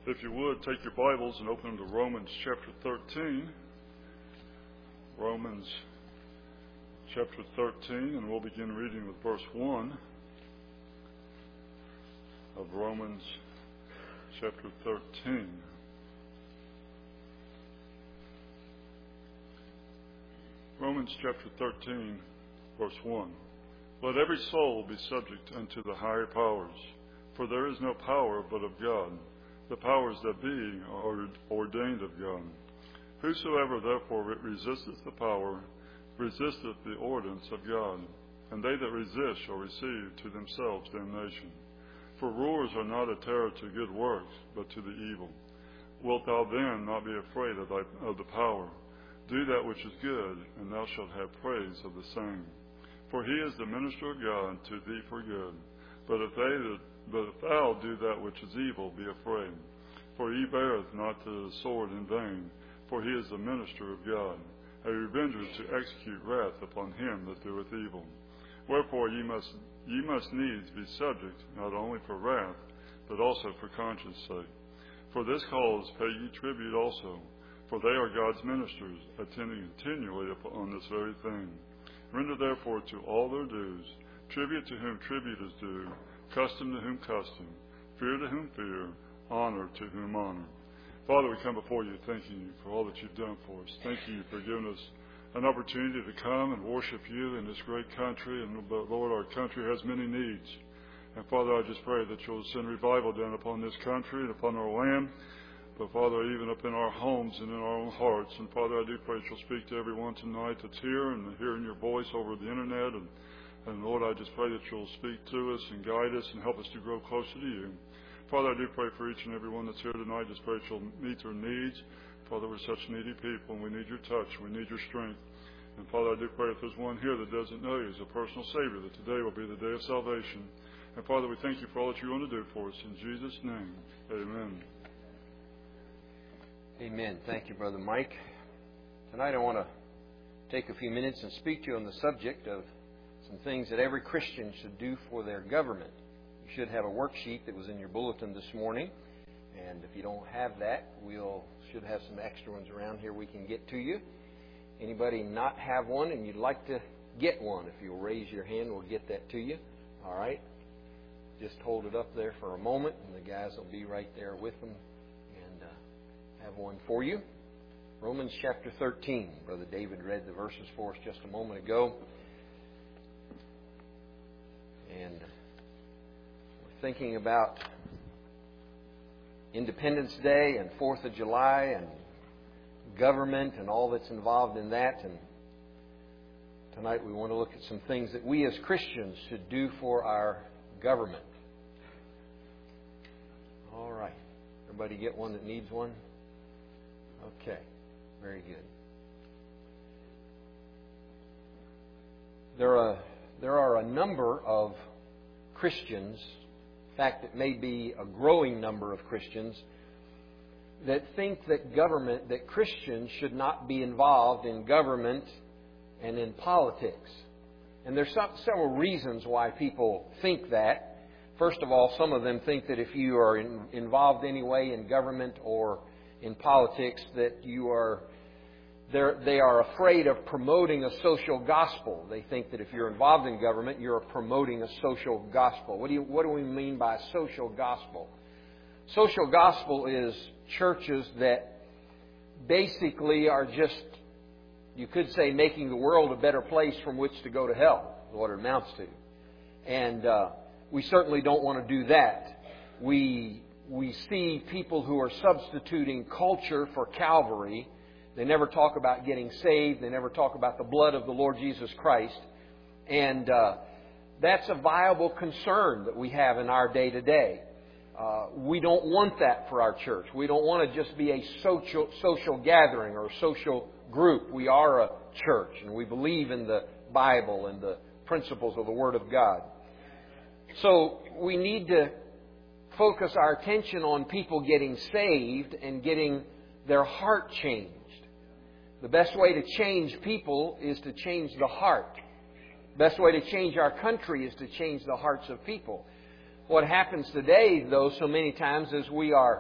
If you would, take your Bibles and open them to Romans chapter 13. Romans chapter 13, and we'll begin reading with verse 1 of Romans chapter 13. Romans chapter 13, verse 1. Let every soul be subject unto the higher powers, for there is no power but of God. The powers that be are ordained of God. Whosoever therefore resisteth the power, resisteth the ordinance of God, and they that resist shall receive to themselves damnation. For rulers are not a terror to good works, but to the evil. Wilt thou then not be afraid of the power? Do that which is good, and thou shalt have praise of the same. For he is the minister of God to thee for good. But if thou do that which is evil, be afraid. For he beareth not the sword in vain, for he is the minister of God, a revenger to execute wrath upon him that doeth evil. Wherefore ye must needs be subject, not only for wrath, but also for conscience sake. For this cause pay ye tribute also, for they are God's ministers, attending continually upon this very thing. Render therefore to all their dues, tribute to whom tribute is due, custom to whom custom, fear to whom fear, honor to whom honor. Father, we come before you thanking you for all that you've done for us. Thank you for giving us an opportunity to come and worship you in this great country. And Lord, our country has many needs. And Father, I just pray that you'll send revival down upon this country and upon our land. But Father, even up in our homes and in our own hearts. And Father, I do pray that you'll speak to everyone tonight that's here and hearing your voice over the internet. And Lord, I just pray that you'll speak to us and guide us and help us to grow closer to you. Father, I do pray for each and every one that's here tonight. Just pray that you'll meet their needs. Father, we're such needy people, and we need your touch. We need your strength. And Father, I do pray if there's one here that doesn't know you as a personal Savior, that today will be the day of salvation. And Father, we thank you for all that you want to do for us. In Jesus' name, amen. Amen. Thank you, Brother Mike. Tonight I want to take a few minutes and speak to you on the subject of some things that every Christian should do for their government. You should have a worksheet that was in your bulletin this morning. And if you don't have that, should have some extra ones around here we can get to you. Anybody not have one and you'd like to get one, if you'll raise your hand, we'll get that to you. All right? Just hold it up there for a moment, and the guys will be right there with them and have one for you. Romans chapter 13. Brother David read the verses for us just a moment ago. And we're thinking about Independence Day and 4th of July and government and all that's involved in that. And tonight we want to look at some things that we as Christians should do for our government. All right. Everybody get one that needs one? Okay. Very good. There are a number of Christians, in fact, it may be a growing number of Christians, that think that Christians should not be involved in government and in politics. And there's several reasons why people think that. First of all, some of them think that if you are involved anyway in government or in politics, that they are afraid of promoting a social gospel. They think that if you're involved in government, you're promoting a social gospel. What do we mean by a social gospel? Social gospel is churches that basically are just, you could say, making the world a better place from which to go to hell, is what it amounts to. And we certainly don't want to do that. We see people who are substituting culture for Calvary. They never talk about getting saved. They never talk about the blood of the Lord Jesus Christ. And that's a viable concern that we have in our day-to-day. We don't want that for our church. We don't want to just be a social gathering or a social group. We are a church, and we believe in the Bible and the principles of the Word of God. So we need to focus our attention on people getting saved and getting their heart changed. The best way to change people is to change the heart. The best way to change our country is to change the hearts of people. What happens today, though, so many times is we are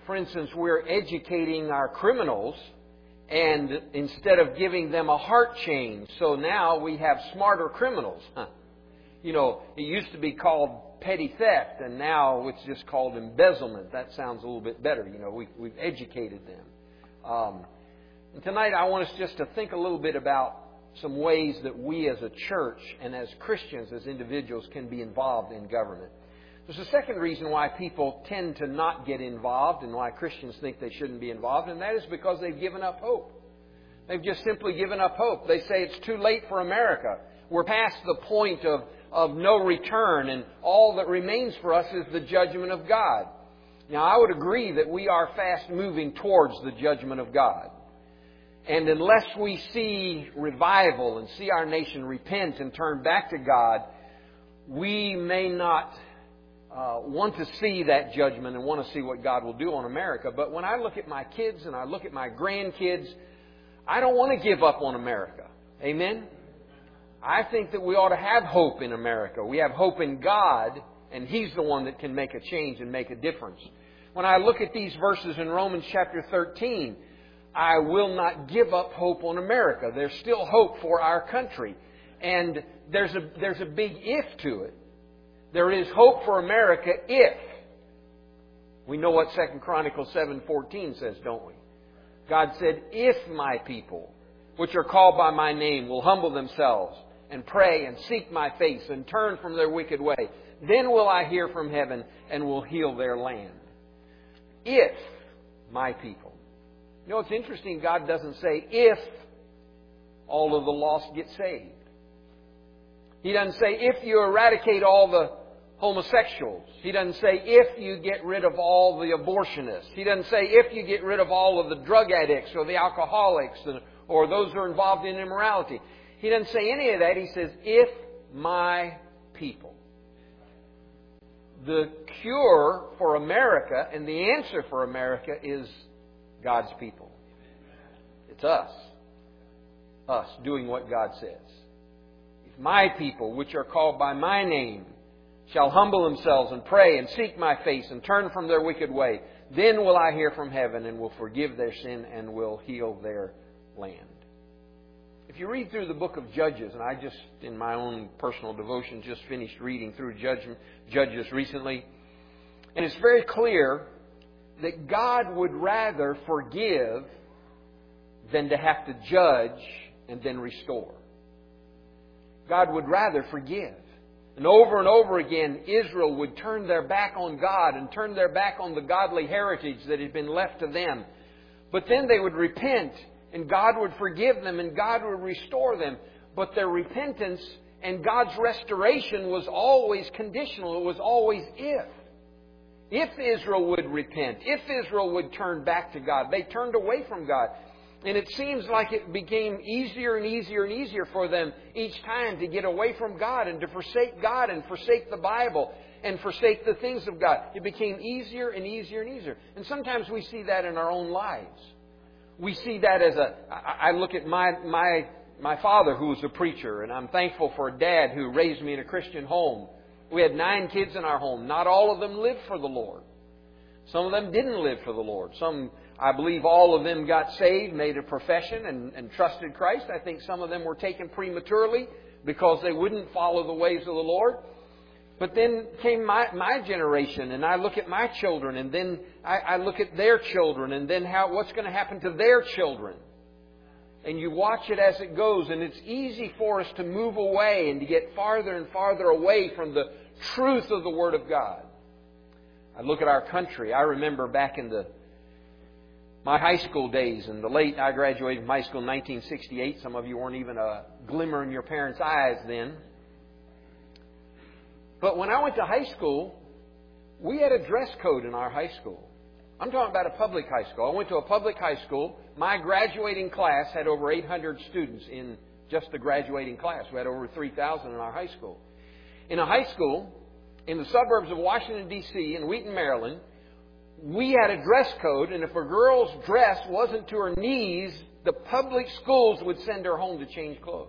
For instance, we're educating our criminals, and instead of giving them a heart change, so now we have smarter criminals. You know, it used to be called petty theft, and now it's just called embezzlement. That sounds a little bit better. You know, we've educated them. And tonight I want us just to think a little bit about some ways that we as a church and as Christians, as individuals, can be involved in government. There's a second reason why people tend to not get involved and why Christians think they shouldn't be involved, and that is because they've given up hope. They've just simply given up hope. They say it's too late for America. We're past the point of no return, and all that remains for us is the judgment of God. Now, I would agree that we are fast moving towards the judgment of God. And unless we see revival and see our nation repent and turn back to God, we may not want to see that judgment and want to see what God will do on America. But when I look at my kids and I look at my grandkids, I don't want to give up on America. Amen? I think that we ought to have hope in America. We have hope in God, and He's the one that can make a change and make a difference. When I look at these verses in Romans chapter 13, I will not give up hope on America. There's still hope for our country. And there's a big if to it. There is hope for America if. We know what 2 Chronicles 7:14 says, don't we? God said, if my people, which are called by my name, will humble themselves and pray and seek my face and turn from their wicked way, then will I hear from heaven and will heal their land. If my people. You know, it's interesting, God doesn't say if all of the lost get saved. He doesn't say if you eradicate all the homosexuals. He doesn't say if you get rid of all the abortionists. He doesn't say if you get rid of all of the drug addicts or the alcoholics or those who are involved in immorality. He doesn't say any of that. He says, if my people. The cure for America and the answer for America is God's people. It's us. Us doing what God says. If my people, which are called by my name, shall humble themselves and pray and seek my face and turn from their wicked way, then will I hear from heaven and will forgive their sin and will heal their land. If you read through the book of Judges, and I just, in my own personal devotion, just finished reading through Judges recently, and it's very clear that God would rather forgive than to have to judge and then restore. God would rather forgive. And over again, Israel would turn their back on God and turn their back on the godly heritage that had been left to them. But then they would repent, and God would forgive them, and God would restore them. But their repentance and God's restoration was always conditional. It was always if. If Israel would repent, if Israel would turn back to God. They turned away from God. And it seems like it became easier and easier and easier for them each time to get away from God and to forsake God and forsake the Bible and forsake the things of God. It became easier and easier and easier. And sometimes we see that in our own lives. We see that as I look at my father, who was a preacher, and I'm thankful for a dad who raised me in a Christian home. We had 9 kids in our home. Not all of them lived for the Lord. Some of them didn't live for the Lord. Some, I believe all of them got saved, made a profession, and trusted Christ. I think some of them were taken prematurely because they wouldn't follow the ways of the Lord. But then came my generation, and I look at my children, and then I look at their children, and then what's going to happen to their children. And you watch it as it goes, and it's easy for us to move away and to get farther and farther away from the truth of the Word of God. I look at our country. I remember back in my high school days, I graduated from high school in 1968. Some of you weren't even a glimmer in your parents' eyes then. But when I went to high school, we had a dress code in our high school. I'm talking about a public high school. I went to a public high school. My graduating class had over 800 students in just the graduating class. We had over 3,000 in our high school. In a high school in the suburbs of Washington, D.C., in Wheaton, Maryland, we had a dress code, and if a girl's dress wasn't to her knees, the public schools would send her home to change clothes.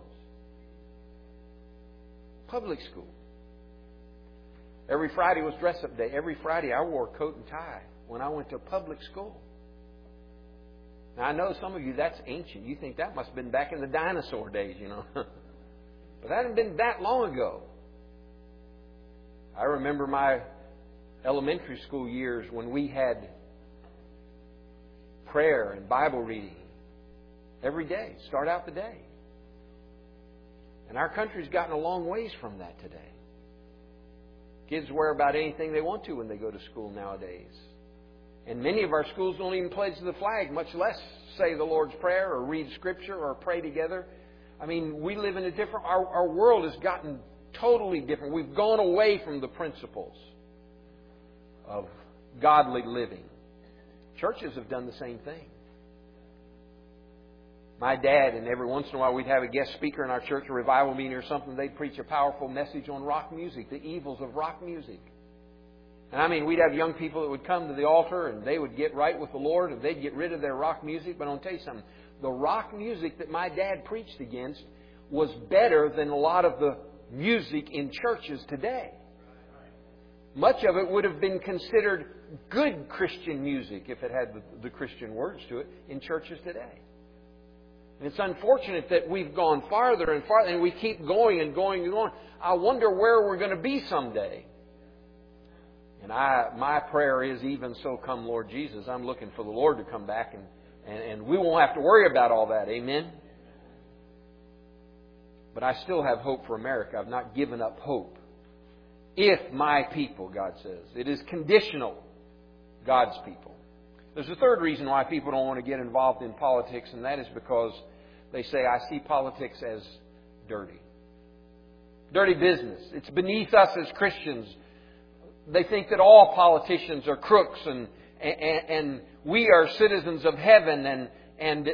Public school. Every Friday was dress-up day. Every Friday I wore a coat and tie. when I went to public school. Now, I know some of you, that's ancient. You think that must have been back in the dinosaur days, you know. But that hadn't been that long ago. I remember my elementary school years when we had prayer and Bible reading every day. Start out the day. And our country's gotten a long ways from that today. Kids wear about anything they want to when they go to school nowadays. And many of our schools don't even pledge the flag, much less say the Lord's Prayer or read Scripture or pray together. I mean, we live in a different... Our world has gotten totally different. We've gone away from the principles of godly living. Churches have done the same thing. My dad, and every once in a while we'd have a guest speaker in our church, a revival meeting or something, they'd preach a powerful message on rock music, the evils of rock music. And I mean, we'd have young people that would come to the altar and they would get right with the Lord and they'd get rid of their rock music. But I'll tell you something, the rock music that my dad preached against was better than a lot of the music in churches today. Much of it would have been considered good Christian music if it had the Christian words to it in churches today. And it's unfortunate that we've gone farther and farther and we keep going and going and going. I wonder where we're going to be someday. And my prayer is, even so come Lord Jesus. I'm looking for the Lord to come back and we won't have to worry about all that. Amen? But I still have hope for America. I've not given up hope. If my people, God says. It is conditional. God's people. There's a third reason why people don't want to get involved in politics, and that is because they say, I see politics as dirty. Dirty business. It's beneath us as Christians. They think that all politicians are crooks and we are citizens of heaven and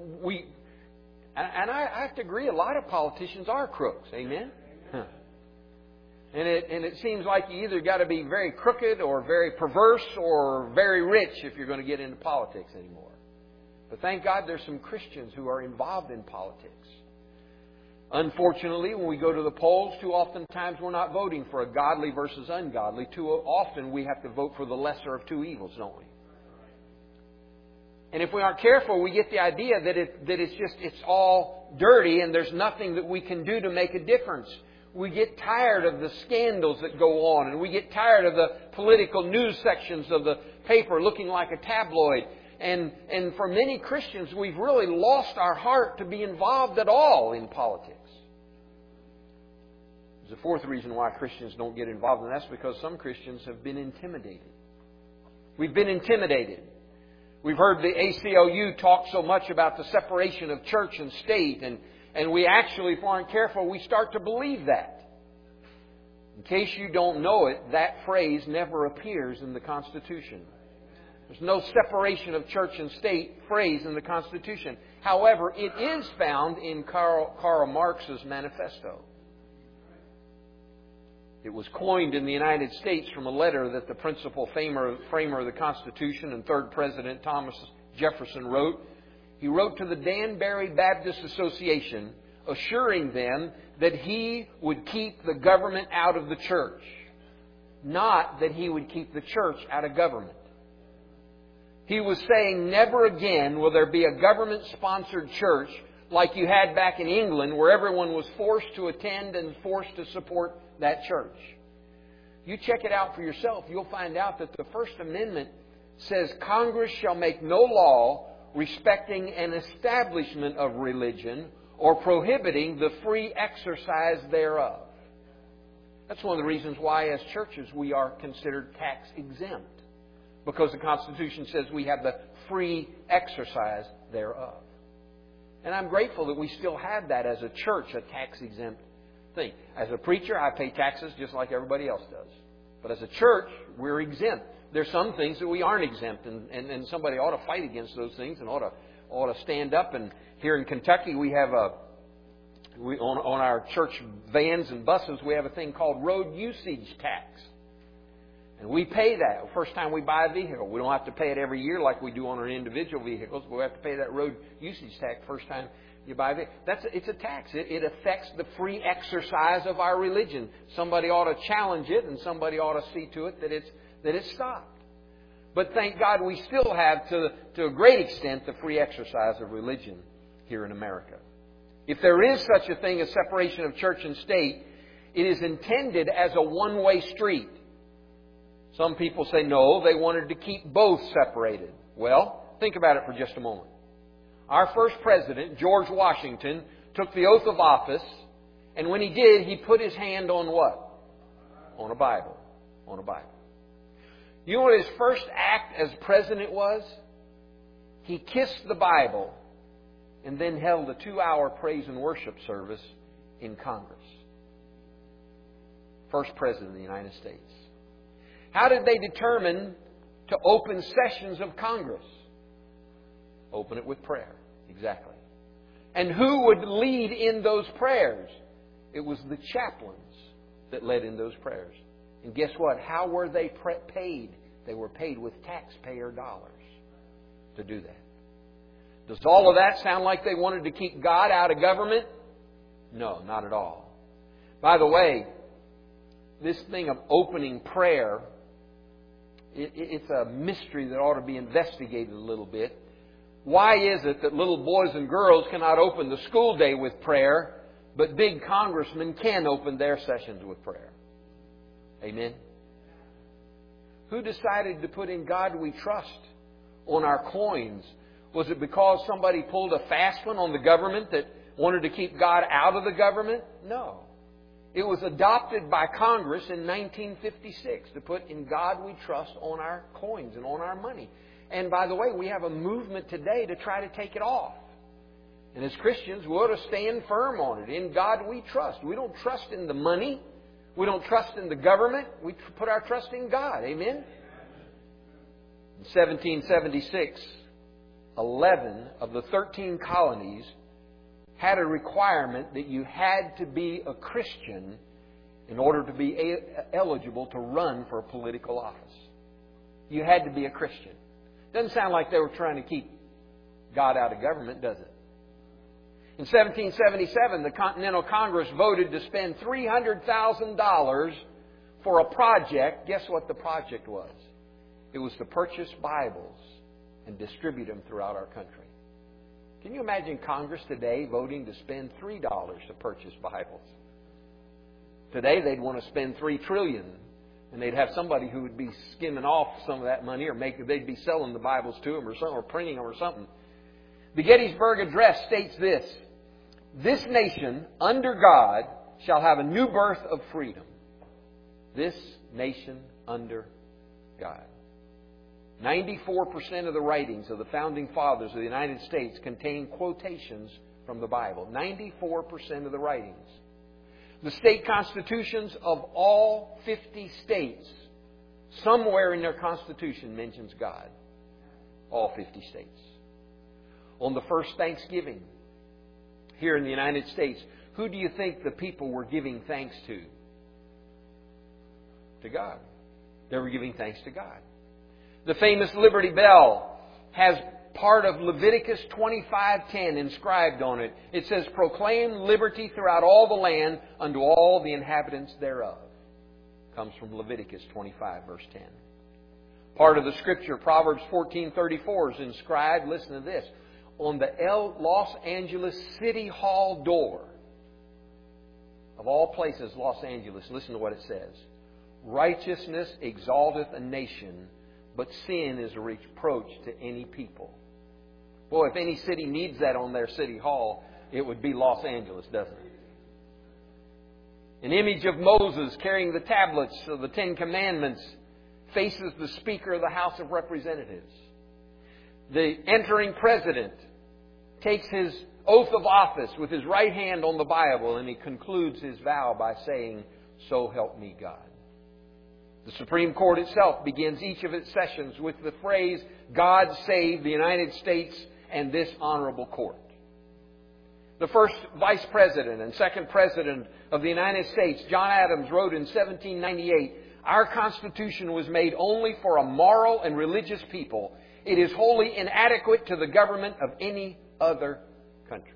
I have to agree, a lot of politicians are crooks. Amen? Huh. And it seems like you either got to be very crooked or very perverse or very rich if you're going to get into politics anymore. But thank God there's some Christians who are involved in politics. Unfortunately, when we go to the polls, too often times we're not voting for a godly versus ungodly. Too often we have to vote for the lesser of two evils, don't we? And if we aren't careful, we get the idea that it's all dirty and there's nothing that we can do to make a difference. We get tired of the scandals that go on, and we get tired of the political news sections of the paper looking like a tabloid. And for many Christians, we've really lost our heart to be involved at all in politics. There's a fourth reason why Christians don't get involved, and that's because some Christians have been intimidated. We've been intimidated. We've heard the ACLU talk so much about the separation of church and state, and we actually, if we aren't careful, we start to believe that. In case you don't know it, that phrase never appears in the Constitution. There's no separation of church and state phrase in the Constitution. However, it is found in Karl Marx's manifesto. It was coined in the United States from a letter that the principal framer of the Constitution and third President Thomas Jefferson wrote. He wrote to the Danbury Baptist Association, assuring them that he would keep the government out of the church, not that he would keep the church out of government. He was saying, never again will there be a government-sponsored church like you had back in England, where everyone was forced to attend and forced to support that church. You check it out for yourself. You'll find out that the First Amendment says Congress shall make no law respecting an establishment of religion or prohibiting the free exercise thereof. That's one of the reasons why, as churches, we are considered tax exempt. Because the Constitution says we have the free exercise thereof. And I'm grateful that we still have that as a church, a tax-exempt thing. As a preacher, I pay taxes just like everybody else does. But as a church, we're exempt. There's some things that we aren't exempt, and somebody ought to fight against those things and ought to stand up. And here in Kentucky, we have on our church vans and buses, we have a thing called road usage tax. And we pay that the first time we buy a vehicle. We don't have to pay it every year like we do on our individual vehicles, but we have to pay that road usage tax first time you buy a vehicle. It's a tax. It affects the free exercise of our religion. Somebody ought to challenge it, and somebody ought to see to it that it's stopped. But thank God we still have, to a great extent, the free exercise of religion here in America. If there is such a thing as separation of church and state, it is intended as a one-way street. Some people say no, they wanted to keep both separated. Well, think about it for just a moment. Our first president, George Washington, took the oath of office, and when he did, he put his hand on what? On a Bible. On a Bible. You know what his first act as president was? He kissed the Bible and then held a 2-hour praise and worship service in Congress. First president of the United States. How did they determine to open sessions of Congress? Open it with prayer. Exactly. And who would lead in those prayers? It was the chaplains that led in those prayers. And guess what? How were they paid? They were paid with taxpayer dollars to do that. Does all of that sound like they wanted to keep God out of government? No, not at all. By the way, this thing of opening prayer, it's a mystery that ought to be investigated a little bit. Why is it that little boys and girls cannot open the school day with prayer, but big congressmen can open their sessions with prayer? Amen? Who decided to put "In God We Trust" on our coins? Was it because somebody pulled a fast one on the government that wanted to keep God out of the government? No. It was adopted by Congress in 1956 to put "In God We Trust" on our coins and on our money. And by the way, we have a movement today to try to take it off. And as Christians, we ought to stand firm on it. In God we trust. We don't trust in the money. We don't trust in the government. We put our trust in God. Amen? In 1776, 11 of the 13 colonies had a requirement that you had to be a Christian in order to be eligible to run for a political office. You had to be a Christian. Doesn't sound like they were trying to keep God out of government, does it? In 1777, the Continental Congress voted to spend $300,000 for a project. Guess what the project was? It was to purchase Bibles and distribute them throughout our country. Can you imagine Congress today voting to spend $3 to purchase Bibles? Today they'd want to spend $3 trillion, and they'd have somebody who would be skimming off some of that money, or they'd be selling the Bibles to them or something, or printing them or something. The Gettysburg Address states this: "This nation, under God, shall have a new birth of freedom." This nation under God. 94% of the writings of the Founding Fathers of the United States contain quotations from the Bible. 94% of the writings. The state constitutions of all 50 states, somewhere in their constitution mentions God. All 50 states. On the first Thanksgiving here in the United States, who do you think the people were giving thanks to? To God. They were giving thanks to God. The famous Liberty Bell has part of Leviticus 25:10 inscribed on it. It says, "Proclaim liberty throughout all the land unto all the inhabitants thereof." Comes from Leviticus 25, verse 10. Part of the Scripture, Proverbs 14:34, is inscribed, listen to this, on the Los Angeles City Hall door. Of all places, Los Angeles, listen to what it says. "Righteousness exalteth a nation, but sin is a reproach to any people." Boy, if any city needs that on their city hall, it would be Los Angeles, doesn't it? An image of Moses carrying the tablets of the Ten Commandments faces the Speaker of the House of Representatives. The entering president takes his oath of office with his right hand on the Bible, and he concludes his vow by saying, "So help me God." The Supreme Court itself begins each of its sessions with the phrase, "God save the United States and this honorable court." The first Vice President and second President of the United States, John Adams, wrote in 1798, "Our Constitution was made only for a moral and religious people. It is wholly inadequate to the government of any other country."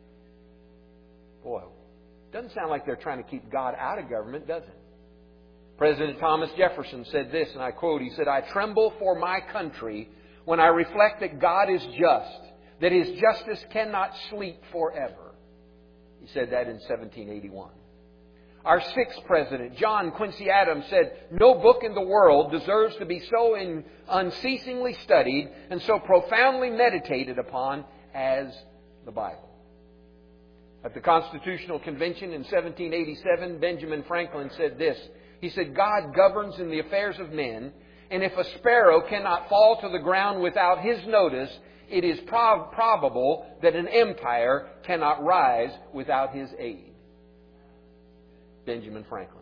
Boy, doesn't sound like they're trying to keep God out of government, does it? President Thomas Jefferson said this, and I quote, he said, "I tremble for my country when I reflect that God is just, that His justice cannot sleep forever." He said that in 1781. Our sixth President, John Quincy Adams, said, "No book in the world deserves to be so unceasingly studied and so profoundly meditated upon as the Bible." At the Constitutional Convention in 1787, Benjamin Franklin said this. He said, "God governs in the affairs of men, and if a sparrow cannot fall to the ground without His notice, it is probable that an empire cannot rise without His aid." Benjamin Franklin.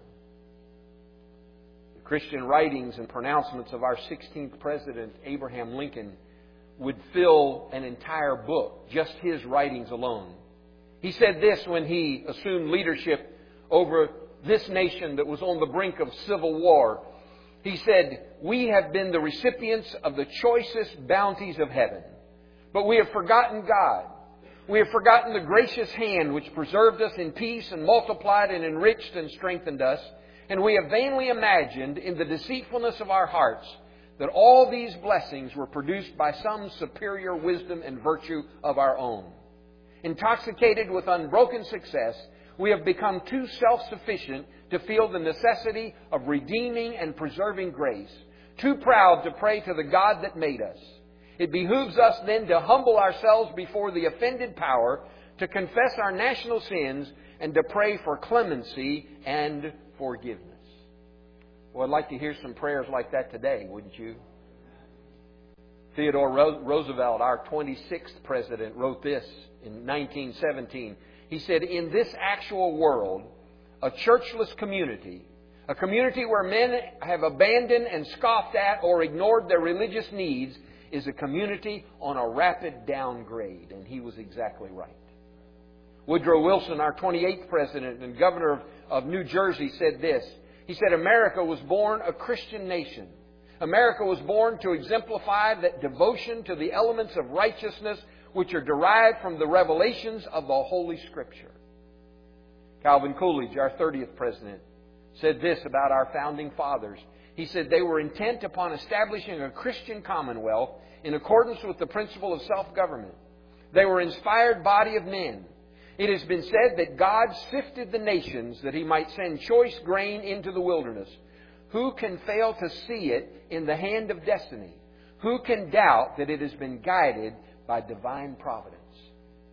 The Christian writings and pronouncements of our 16th President, Abraham Lincoln, would fill an entire book, just his writings alone. He said this when he assumed leadership over this nation that was on the brink of civil war. He said, "We have been the recipients of the choicest bounties of heaven, but we have forgotten God. We have forgotten the gracious hand which preserved us in peace and multiplied and enriched and strengthened us. And we have vainly imagined in the deceitfulness of our hearts that all these blessings were produced by some superior wisdom and virtue of our own. Intoxicated with unbroken success, we have become too self-sufficient to feel the necessity of redeeming and preserving grace, too proud to pray to the God that made us. It behooves us then to humble ourselves before the offended power, to confess our national sins, and to pray for clemency and forgiveness." Well, I'd like to hear some prayers like that today, wouldn't you? Theodore Roosevelt, our 26th President, wrote this in 1917. He said, "In this actual world, a churchless community, a community where men have abandoned and scoffed at or ignored their religious needs, is a community on a rapid downgrade." And he was exactly right. Woodrow Wilson, our 28th President and Governor of New Jersey, said this. He said, "America was born a Christian nation. America was born to exemplify that devotion to the elements of righteousness which are derived from the revelations of the Holy Scripture." Calvin Coolidge, our 30th President, said this about our founding fathers. He said, "They were intent upon establishing a Christian commonwealth in accordance with the principle of self-government. They were an inspired body of men. It has been said that God sifted the nations that He might send choice grain into the wilderness. Who can fail to see it in the hand of destiny? Who can doubt that it has been guided by divine providence?"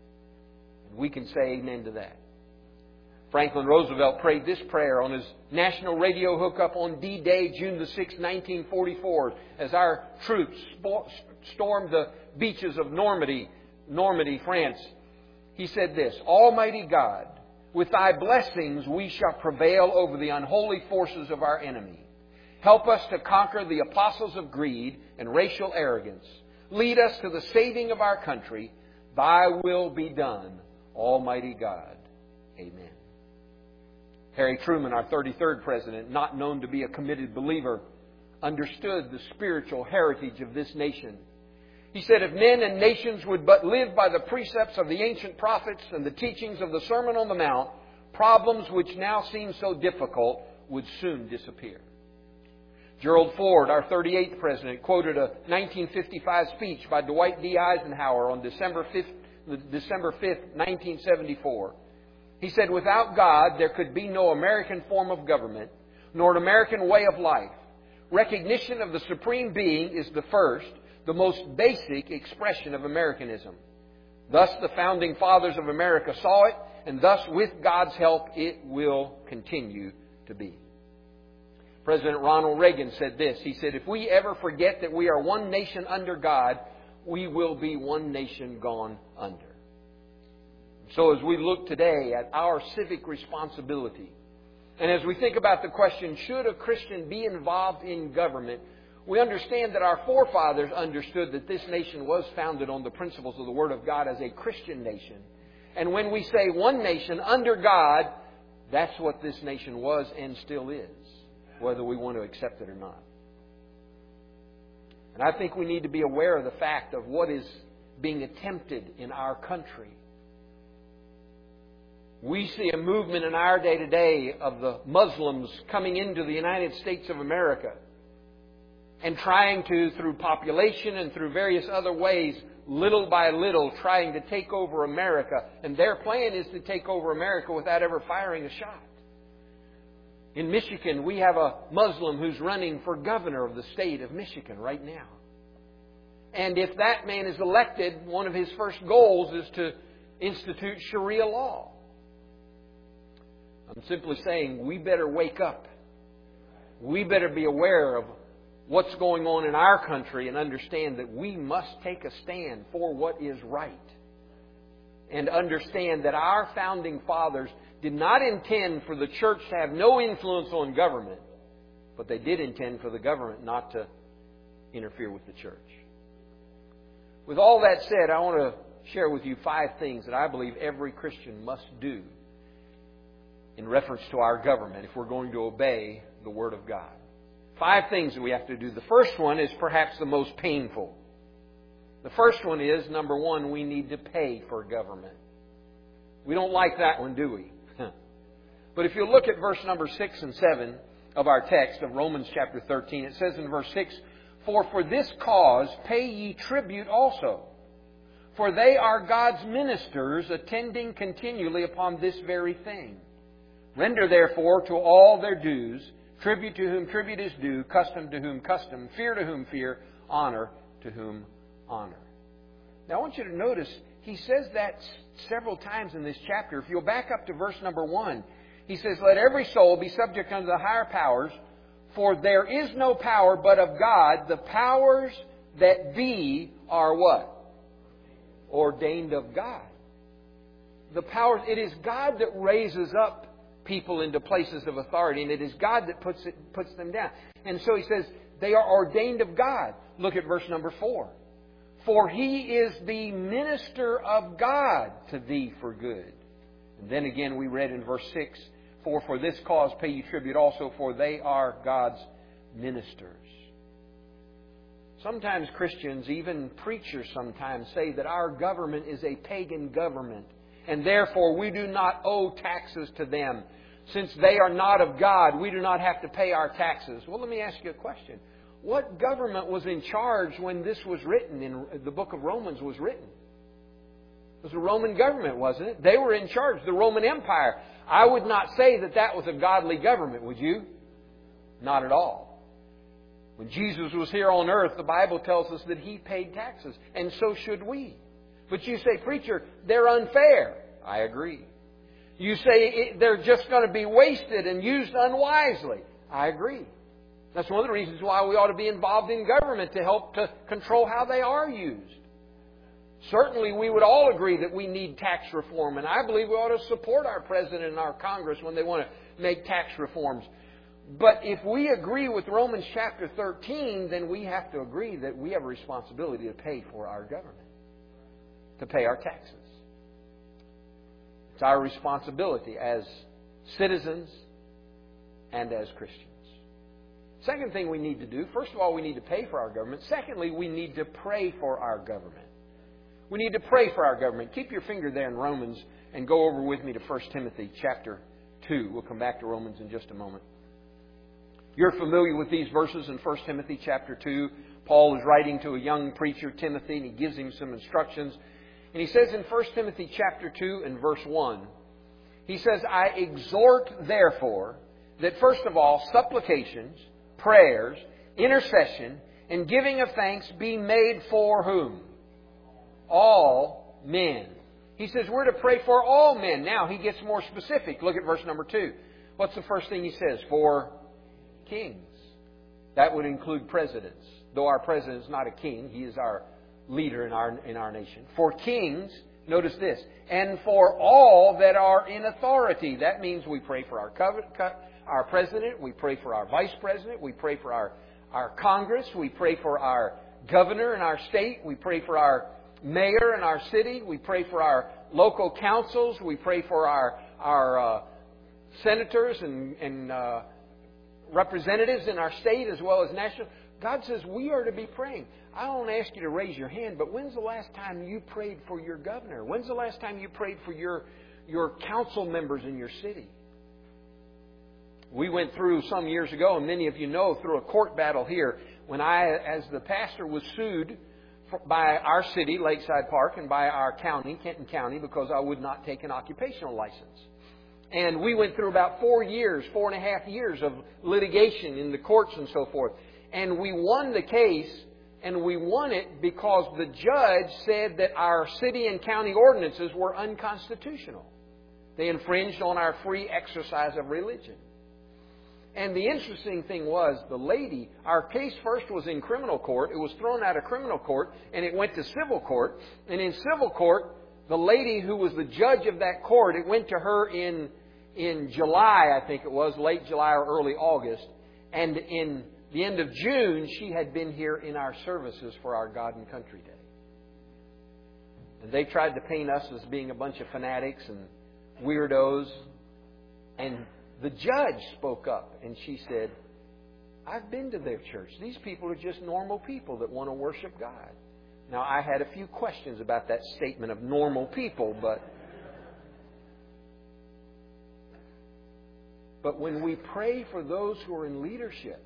And we can say amen to that. Franklin Roosevelt prayed this prayer on his national radio hookup on D-Day, June the 6th, 1944, as our troops stormed the beaches of Normandy, France. He said this, "Almighty God, with Thy blessings we shall prevail over the unholy forces of our enemy. Help us to conquer the apostles of greed and racial arrogance. Lead us to the saving of our country. Thy will be done, Almighty God. Amen." Harry Truman, our 33rd President, not known to be a committed believer, understood the spiritual heritage of this nation. He said, "If men and nations would but live by the precepts of the ancient prophets and the teachings of the Sermon on the Mount, problems which now seem so difficult would soon disappear." Gerald Ford, our 38th President, quoted a 1955 speech by Dwight D. Eisenhower on December 5th, 1974. He said, "Without God, there could be no American form of government, nor an American way of life. Recognition of the Supreme Being is the first, the most basic expression of Americanism. Thus the Founding Fathers of America saw it, and thus, with God's help, it will continue to be." President Ronald Reagan said this. He said, "If we ever forget that we are one nation under God, we will be one nation gone under." So as we look today at our civic responsibility, and as we think about the question, should a Christian be involved in government, we understand that our forefathers understood that this nation was founded on the principles of the Word of God as a Christian nation. And when we say one nation under God, that's what this nation was and still is, whether we want to accept it or not. And I think we need to be aware of the fact of what is being attempted in our country. We see a movement in our day today of the Muslims coming into the United States of America and trying to, through population and through various other ways, little by little, trying to take over America. And their plan is to take over America without ever firing a shot. In Michigan, we have a Muslim who's running for governor of the state of Michigan right now. And if that man is elected, one of his first goals is to institute Sharia law. I'm simply saying we better wake up. We better be aware of what's going on in our country and understand that we must take a stand for what is right. And understand that our founding fathers did not intend for the church to have no influence on government, but they did intend for the government not to interfere with the church. With all that said, I want to share with you 5 things that I believe every Christian must do in reference to our government if we're going to obey the Word of God. 5 things that we have to do. The first one is perhaps the most painful. The first one is, number 1, we need to pay for government. We don't like that one, do we? But if you look at verse number 6 and 7 of our text of Romans chapter 13, it says in verse 6, for this cause pay ye tribute also, for they are God's ministers, attending continually upon this very thing. Render therefore to all their dues, tribute to whom tribute is due, custom to whom custom, fear to whom fear, honor to whom honor. Now I want you to notice, he says that several times in this chapter. If you'll back up to verse number 1, he says, let every soul be subject unto the higher powers, for there is no power but of God. The powers that be are what? Ordained of God. The powers, it is God that raises up people into places of authority, and it is God that puts them down. And so he says, they are ordained of God. Look at verse number 4. For He is the minister of God to thee for good. And then again we read in verse 6, for this cause pay ye tribute also, for they are God's ministers. Sometimes Christians, even preachers sometimes, say that our government is a pagan government, and therefore we do not owe taxes to them. Since they are not of God, we do not have to pay our taxes. Well, let me ask you a question. What government was in charge when this was written, in the book of Romans was written? It was the Roman government, wasn't it? They were in charge, the Roman Empire. I would not say that that was a godly government, would you? Not at all. When Jesus was here on earth, the Bible tells us that He paid taxes, and so should we. But you say, preacher, they're unfair. I agree. You say they're just going to be wasted and used unwisely. I agree. That's one of the reasons why we ought to be involved in government, to help to control how they are used. Certainly we would all agree that we need tax reform, and I believe we ought to support our President and our Congress when they want to make tax reforms. But if we agree with Romans chapter 13, then we have to agree that we have a responsibility to pay for our government, to pay our taxes. It's our responsibility as citizens and as Christians. Second thing we need to do, first of all, we need to pay for our government. Secondly, we need to pray for our government. We need to pray for our government. Keep your finger there in Romans and go over with me to 1 Timothy chapter 2. We'll come back to Romans in just a moment. You're familiar with these verses in 1 Timothy chapter 2. Paul is writing to a young preacher, Timothy, and he gives him some instructions. And he says in 1 Timothy chapter 2 and verse 1, he says, I exhort therefore that first of all supplications, prayers, intercession, and giving of thanks be made for whom? All men. He says we're to pray for all men. Now he gets more specific. Look at verse number 2. What's the first thing he says? For kings. That would include presidents. Though our president is not a king, he is our leader in our nation. For kings, notice this, and for all that are in authority. That means we pray for our president, we pray for our vice president, we pray for our Congress, we pray for our governor in our state, we pray for our mayor in our city, we pray for our local councils, we pray for our senators and representatives in our state as well as national. God says we are to be praying. I don't ask you to raise your hand, but when's the last time you prayed for your governor? When's the last time you prayed for your your council members in your city. We went through some years ago, and many of you know, through a court battle here when I, as the pastor, was sued by our city, Lakeside Park, and by our county, Kenton County, because I would not take an occupational license. And we went through about 4.5 years of litigation in the courts and so forth. And we won the case, and we won it because the judge said that our city and county ordinances were unconstitutional. They infringed on our free exercise of religion. And the interesting thing was, the lady, our case first was in criminal court. It was thrown out of criminal court, and it went to civil court. And in civil court, the lady who was the judge of that court, it went to her in July, I think it was, late July or early August. And in the end of June, she had been here in our services for our God and Country Day. And they tried to paint us as being a bunch of fanatics and weirdos. And the judge spoke up and she said, I've been to their church. These people are just normal people that want to worship God. Now, I had a few questions about that statement of normal people, but when we pray for those who are in leadership,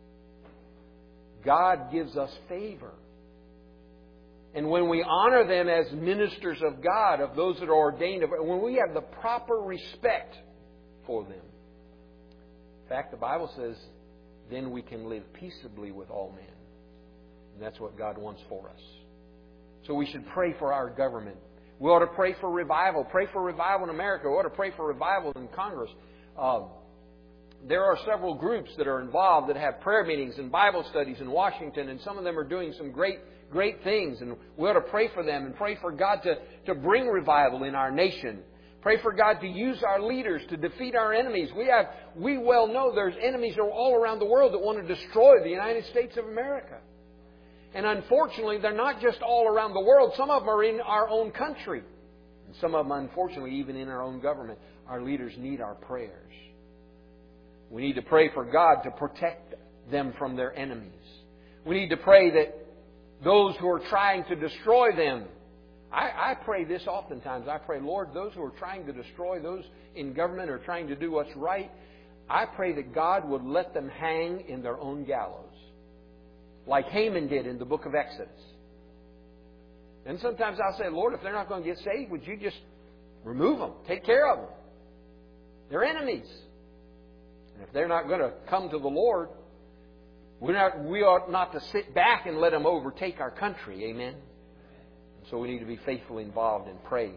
God gives us favor. And when we honor them as ministers of God, of those that are ordained, when we have the proper respect for them, in fact, the Bible says, then we can live peaceably with all men. And that's what God wants for us. So we should pray for our government. We ought to pray for revival. Pray for revival in America. We ought to pray for revival in Congress. There are several groups that are involved that have prayer meetings and Bible studies in Washington, and some of them are doing some great things. And we ought to pray for them and pray for God to bring revival in our nation. Pray for God to use our leaders to defeat our enemies. We well know there's enemies all around the world that want to destroy the United States of America. And unfortunately, they're not just all around the world. Some of them are in our own country. And some of them, unfortunately, even in our own government. Our leaders need our prayers. We need to pray for God to protect them from their enemies. We need to pray that those who are trying to destroy them, I pray this oftentimes. I pray, Lord, those who are trying to destroy, those in government who are trying to do what's right, I pray that God would let them hang in their own gallows, like Haman did in the book of Exodus. And sometimes I'll say, Lord, if they're not going to get saved, would you just remove them, take care of them? They're enemies. And if they're not going to come to the Lord, we ought not to sit back and let them overtake our country. Amen? And so we need to be faithfully involved in praying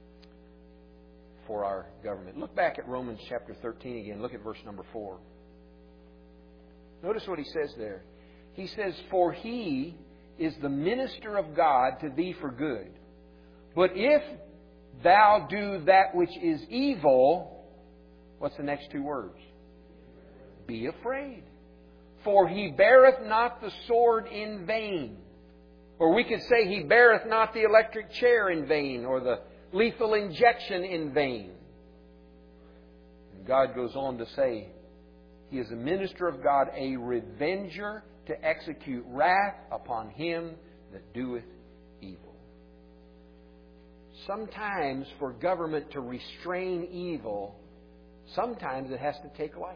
for our government. Look back at Romans chapter 13 again. Look at verse number 4. Notice what he says there. He says, for he is the minister of God to thee for good. But if thou do that which is evil, what's the next two words? Be afraid. For he beareth not the sword in vain. Or we could say he beareth not the electric chair in vain, or the lethal injection in vain. And God goes on to say, he is a minister of God, a revenger to execute wrath upon him that doeth evil. Sometimes for government to restrain evil, sometimes it has to take life.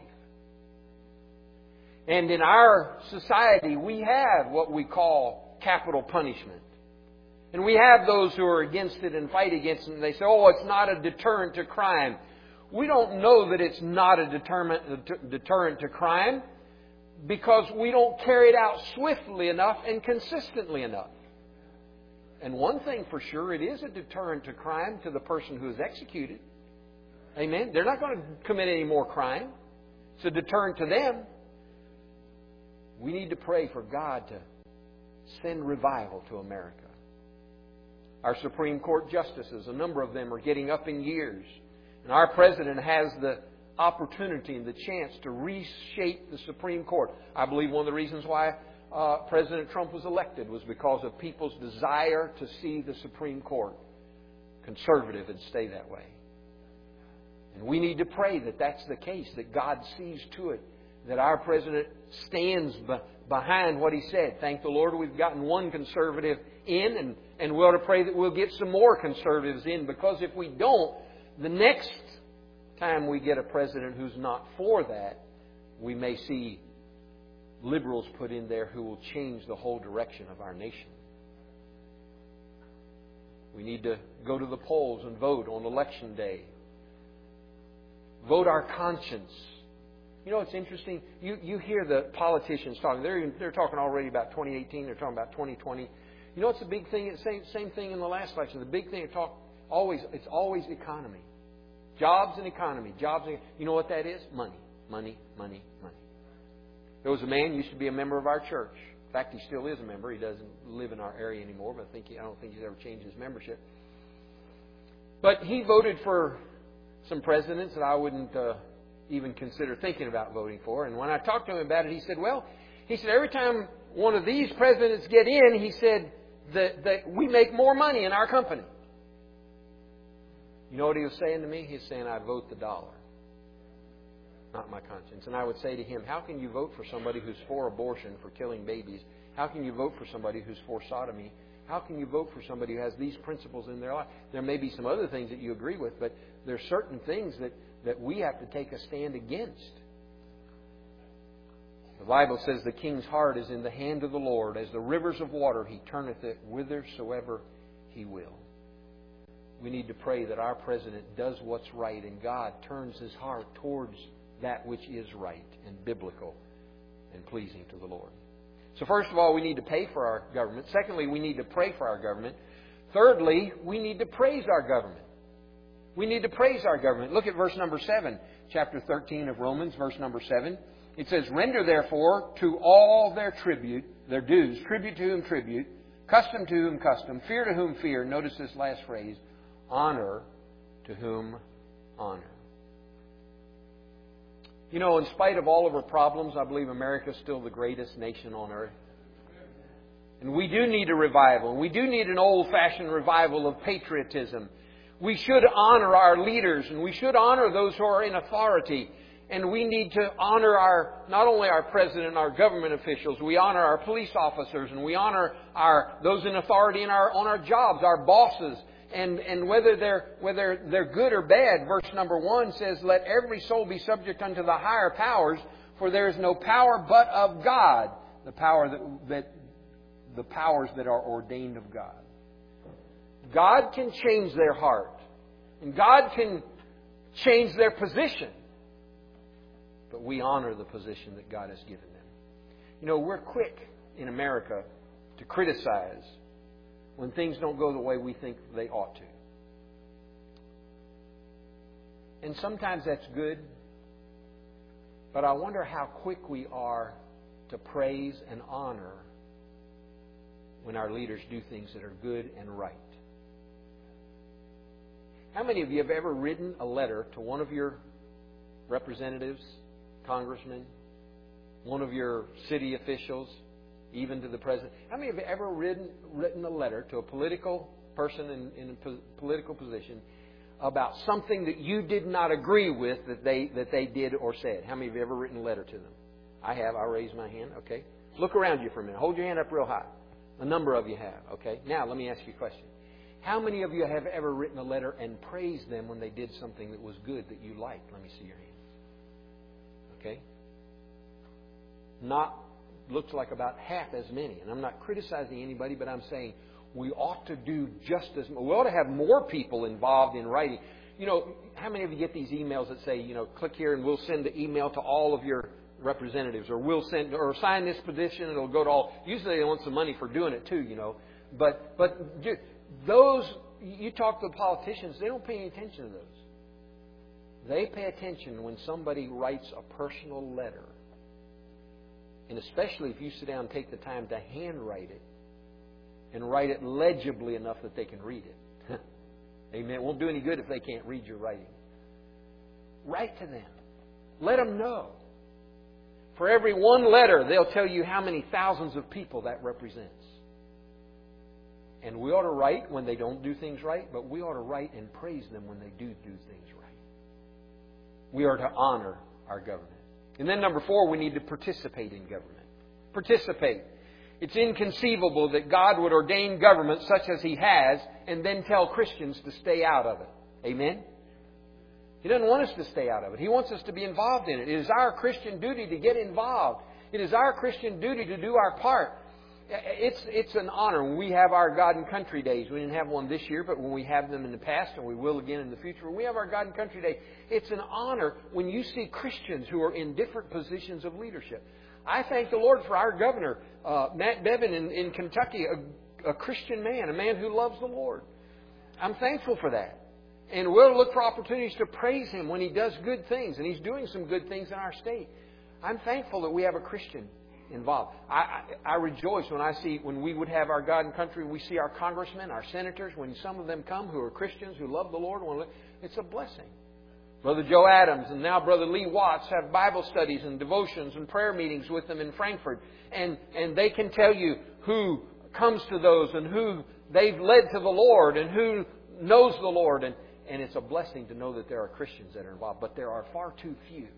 And in our society, we have what we call capital punishment. And we have those who are against it and fight against it. And they say, oh, it's not a deterrent to crime. We don't know that it's not a deterrent to crime because we don't carry it out swiftly enough and consistently enough. And one thing for sure, it is a deterrent to crime to the person who is executed. Amen? They're not going to commit any more crime. It's a deterrent to them. We need to pray for God to send revival to America. Our Supreme Court justices, a number of them are getting up in years. And our President has the opportunity and the chance to reshape the Supreme Court. I believe one of the reasons why President Trump was elected was because of people's desire to see the Supreme Court conservative and stay that way. And we need to pray that that's the case, that God sees to it, that our President stands behind what he said. Thank the Lord we've gotten one conservative in, and we ought to pray that we'll get some more conservatives in, because if we don't, the next time we get a president who's not for that, we may see liberals put in there who will change the whole direction of our nation. We need to go to the polls and vote on Election Day. Vote our conscience. You know, it's interesting. You hear the politicians talking. They're talking already about 2018. They're talking about 2020. You know, it's a big thing. It's the same thing in the last election. The big thing it's always economy. Jobs and economy. You know what that is? Money. Money, money, money. There was a man who used to be a member of our church. In fact, he still is a member. He doesn't live in our area anymore, but I don't think he's ever changed his membership. But he voted for some presidents that I wouldn't even consider thinking about voting for. And when I talked to him about it, he said, every time one of these presidents get in, he said that we make more money in our company. You know what he was saying to me? He was saying, I vote the dollar, not my conscience. And I would say to him, how can you vote for somebody who's for abortion, for killing babies? How can you vote for somebody who's for sodomy? How can you vote for somebody who has these principles in their life? There may be some other things that you agree with, but there are certain things that we have to take a stand against. The Bible says the king's heart is in the hand of the Lord. As the rivers of water, He turneth it whithersoever He will. We need to pray that our president does what's right and God turns his heart towards that which is right and biblical and pleasing to the Lord. So first of all, we need to pay for our government. Secondly, we need to pray for our government. Thirdly, we need to praise our government. We need to praise our government. Look at verse number 7, chapter 13 of Romans, verse number 7. It says, render therefore to all their tribute, their dues, tribute to whom tribute, custom to whom custom, fear to whom fear. Notice this last phrase, honor to whom honor. You know, in spite of all of our problems, I believe America is still the greatest nation on earth. And we do need a revival. And we do need an old-fashioned revival of patriotism. We should honor our leaders and we should honor those who are in authority. And we need to honor not only our president and our government officials, we honor our police officers and we honor those in authority on our jobs, our bosses. And whether they're good or bad, verse number 1 says, let every soul be subject unto the higher powers, for there is no power but of God, the powers that are ordained of God. God can change their heart, and God can change their position, but we honor the position that God has given them. You know, we're quick in America to criticize when things don't go the way we think they ought to. And sometimes that's good, but I wonder how quick we are to praise and honor when our leaders do things that are good and right. How many of you have ever written a letter to one of your representatives, congressmen, one of your city officials, even to the president? How many of you have ever written a letter to a political person in a political position about something that you did not agree with that they did or said? How many of you have ever written a letter to them? I have. I'll raise my hand. Okay. Look around you for a minute. Hold your hand up real high. A number of you have. Okay. Now, let me ask you a question. How many of you have ever written a letter and praised them when they did something that was good that you liked? Let me see your hand. Okay. Looks like about half as many. And I'm not criticizing anybody, but I'm saying we ought to do just as much. We ought to have more people involved in writing. You know, how many of you get these emails that say, click here and we'll send the email to all of your representatives, or sign this petition, it'll go to all. Usually they want some money for doing it too, But those, you talk to the politicians, they don't pay any attention to those. They pay attention when somebody writes a personal letter. And especially if you sit down and take the time to handwrite it and write it legibly enough that they can read it. Amen. It won't do any good if they can't read your writing. Write to them. Let them know. For every one letter, they'll tell you how many thousands of people that represents. And we ought to write when they don't do things right, but we ought to write and praise them when they do things right. We are to honor our government. And then number 4, we need to participate in government. Participate. It's inconceivable that God would ordain government such as He has and then tell Christians to stay out of it. Amen? He doesn't want us to stay out of it. He wants us to be involved in it. It is our Christian duty to get involved. It is our Christian duty to do our part. It's an honor when we have our God and Country Days. We didn't have one this year, but when we have them in the past, and we will again in the future, when we have our God and Country Day, it's an honor when you see Christians who are in different positions of leadership. I thank the Lord for our governor, Matt Bevin in Kentucky, a Christian man, a man who loves the Lord. I'm thankful for that. And we'll look for opportunities to praise him when he does good things, and he's doing some good things in our state. I'm thankful that we have a Christian involved. I rejoice when we would have our God and Country, we see our congressmen, our senators, when some of them come who are Christians, who love the Lord. It's a blessing. Brother Joe Adams and now Brother Lee Watts have Bible studies and devotions and prayer meetings with them in Frankfurt. And they can tell you who comes to those and who they've led to the Lord and who knows the Lord. And it's a blessing to know that there are Christians that are involved. But there are far too few.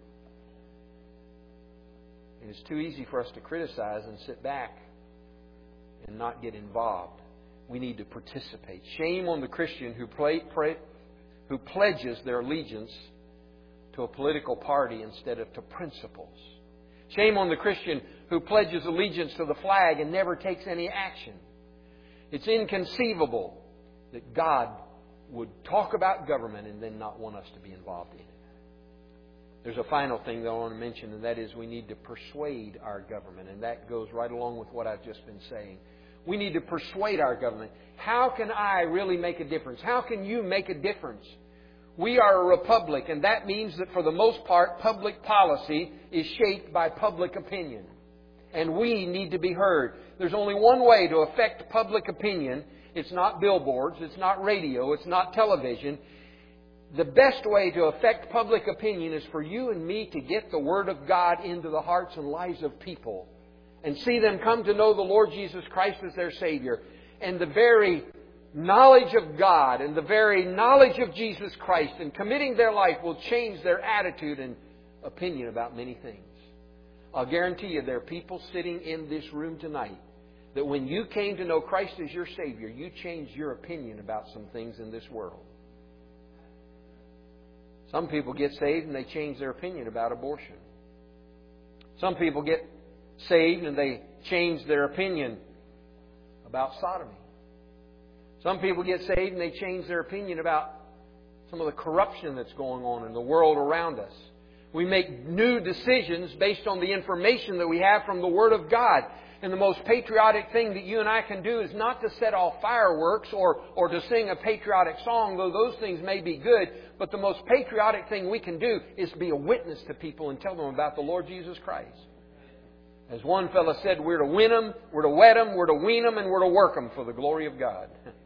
And it's too easy for us to criticize and sit back and not get involved. We need to participate. Shame on the Christian who pledges their allegiance to a political party instead of to principles. Shame on the Christian who pledges allegiance to the flag and never takes any action. It's inconceivable that God would talk about government and then not want us to be involved in it. There's a final thing that I want to mention, and that is we need to persuade our government. And that goes right along with what I've just been saying. We need to persuade our government. How can I really make a difference? How can you make a difference? We are a republic, and that means that for the most part, public policy is shaped by public opinion. And we need to be heard. There's only one way to affect public opinion. It's not billboards, it's not radio, it's not television. The best way to affect public opinion is for you and me to get the Word of God into the hearts and lives of people and see them come to know the Lord Jesus Christ as their Savior. And the very knowledge of God and the very knowledge of Jesus Christ and committing their life will change their attitude and opinion about many things. I'll guarantee you there are people sitting in this room tonight that when you came to know Christ as your Savior, you changed your opinion about some things in this world. Some people get saved and they change their opinion about abortion. Some people get saved and they change their opinion about sodomy. Some people get saved and they change their opinion about some of the corruption that's going on in the world around us. We make new decisions based on the information that we have from the Word of God. And the most patriotic thing that you and I can do is not to set off fireworks or to sing a patriotic song, though those things may be good. But the most patriotic thing we can do is be a witness to people and tell them about the Lord Jesus Christ. As one fellow said, we're to win them, we're to wed them, we're to wean them, and we're to work them for the glory of God.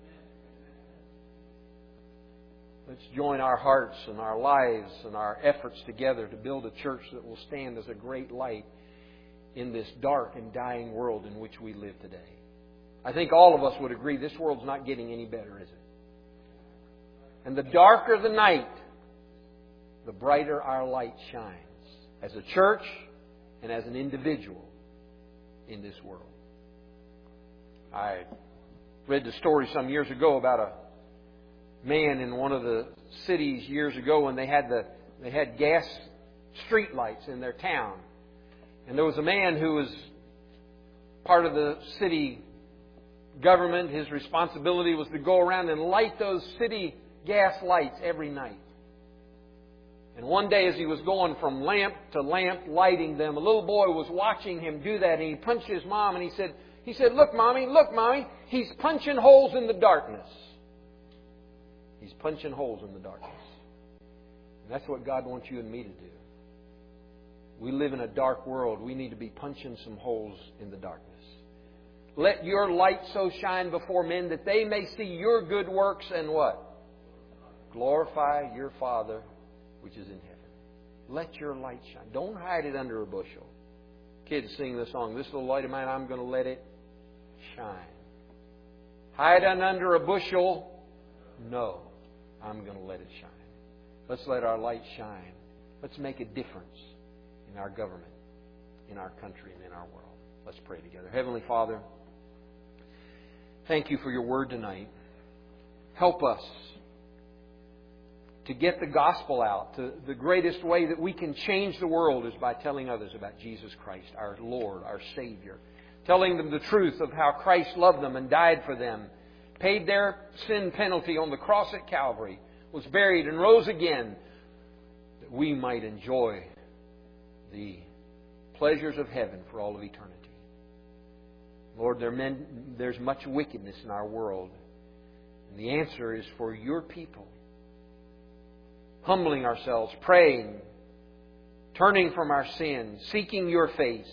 Let's join our hearts and our lives and our efforts together to build a church that will stand as a great light in this dark and dying world in which we live today. I think all of us would agree this world's not getting any better, is it? And the darker the night, the brighter our light shines as a church and as an individual in this world. I read the story some years ago about a man in one of the cities years ago when they had gas street lights in their town. And there was a man who was part of the city government. His responsibility was to go around and light those city gas lights every night. And one day as he was going from lamp to lamp lighting them, a little boy was watching him do that, and he punched his mom and he said, look, Mommy, he's punching holes in the darkness. He's punching holes in the darkness. And that's what God wants you and me to do. We live in a dark world. We need to be punching some holes in the darkness. Let your light so shine before men that they may see your good works and what? Glorify your Father which is in heaven. Let your light shine. Don't hide it under a bushel. Kids sing the song, this little light of mine, I'm going to let it shine. Hide it under a bushel? No. I'm going to let it shine. Let's let our light shine. Let's make a difference in our government, in our country, and in our world. Let's pray together. Heavenly Father, thank you for your word tonight. Help us to get the gospel out. The greatest way that we can change the world is by telling others about Jesus Christ, our Lord, our Savior. Telling them the truth of how Christ loved them and died for them, paid their sin penalty on the cross at Calvary, was buried and rose again, that we might enjoy the pleasures of heaven for all of eternity. Lord, there's much wickedness in our world. And the answer is for Your people, humbling ourselves, praying, turning from our sins, seeking Your face.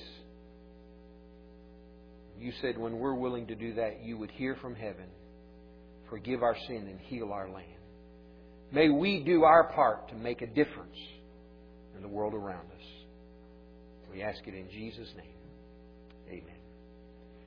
You said when we're willing to do that, You would hear from heaven, forgive our sin, and heal our land. May we do our part to make a difference in the world around us. We ask it in Jesus' name. Amen.